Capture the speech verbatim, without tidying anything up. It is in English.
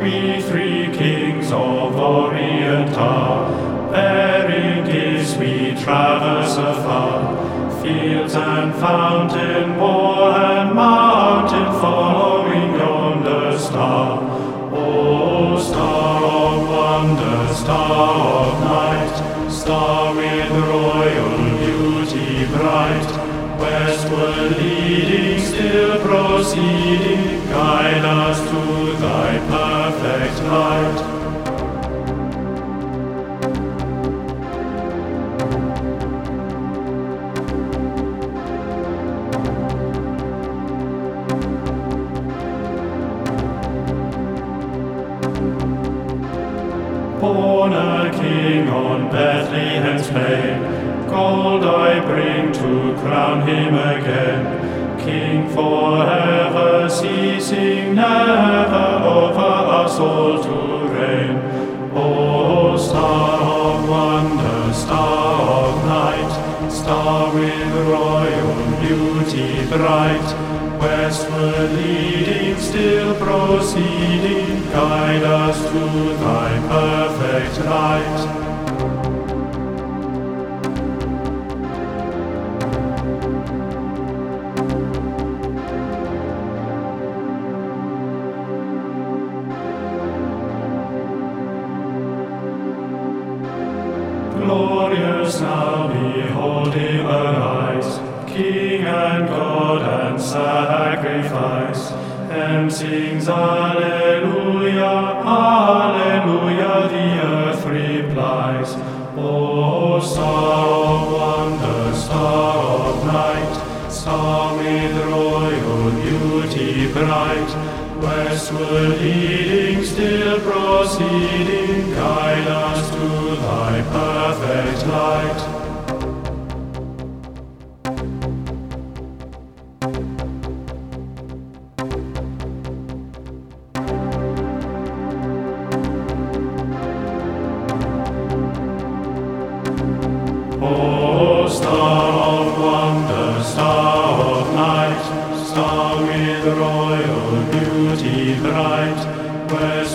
we three kings of Orient are, bearing gifts we traverse afar, fields and fountain, wall and mountain, following yonder star. O star of wonder, star of night, star with royal beauty bright, westward leading, still proceeding, guide us to thy perfect light. Born a king on Bethlehem's plain, gold I bring to crown him again. King forever, ceasing never over us all to reign. O star of wonder, star of night, star with royal beauty bright, westward leading, still proceeding, guide us to thy perfect light. Glorious now beholding arise, King and God and sacrifice, and sings Alleluia, Alleluia, the earth replies. O star of wonder, star of night, star with royal beauty bright, westward leading, still proceeding, guide us to thy perfect light. O star of wonder, star of night, star with royal beauty bright, where